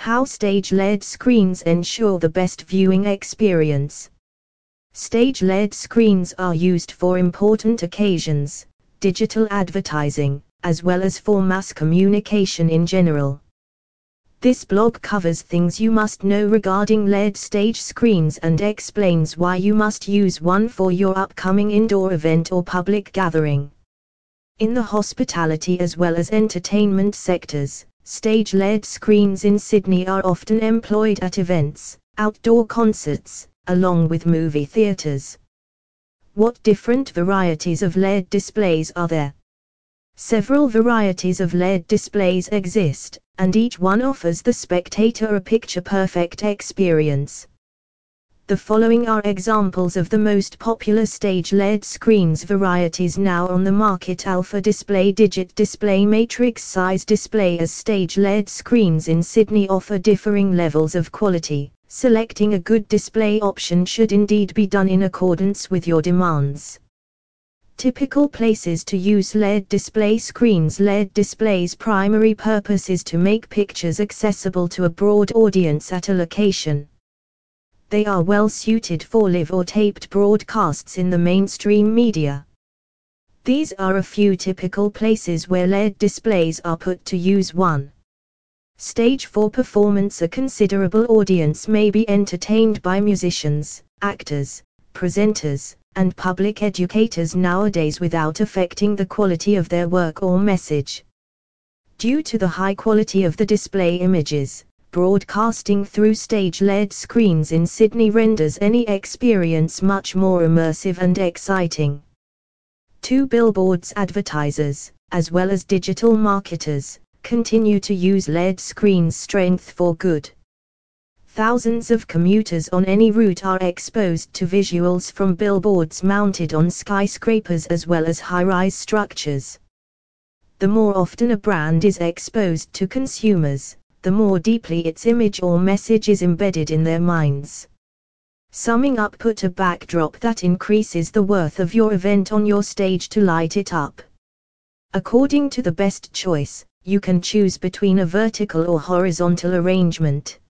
How stage LED screens ensure the best viewing experience. Stage LED screens are used for important occasions, digital advertising, as well as for mass communication in general. This blog covers things you must know regarding LED stage screens and explains why you must use one for your upcoming indoor event or public gathering. In the hospitality as well as entertainment sectors, stage LED screens in Sydney are often employed at events, outdoor concerts, along with movie theatres. What different varieties of LED displays are there? Several varieties of LED displays exist, and each one offers the spectator a picture-perfect experience. The following are examples of the most popular stage LED screens varieties now on the market: Alpha Display, Digit Display, Matrix Size Display. As stage LED screens in Sydney offer differing levels of quality, selecting a good display option should indeed be done in accordance with your demands. Typical places to use LED display screens. LED displays' primary purpose is to make pictures accessible to a broad audience at a location. They are well suited for live or taped broadcasts in the mainstream media. These are a few typical places where LED displays are put to use. 1. Stage for performance. A considerable audience may be entertained by musicians, actors, presenters, and public educators nowadays without affecting the quality of their work or message. Due to the high quality of the display images, broadcasting through stage LED screens in Sydney renders any experience much more immersive and exciting. 2. Billboards. Advertisers, as well as digital marketers, continue to use LED screens' strength for good. Thousands of commuters on any route are exposed to visuals from billboards mounted on skyscrapers as well as high-rise structures. The more often a brand is exposed to consumers, the more deeply its image or message is embedded in their minds. Summing up, put a backdrop that increases the worth of your event on your stage to light it up. According to the best choice, you can choose between a vertical or horizontal arrangement.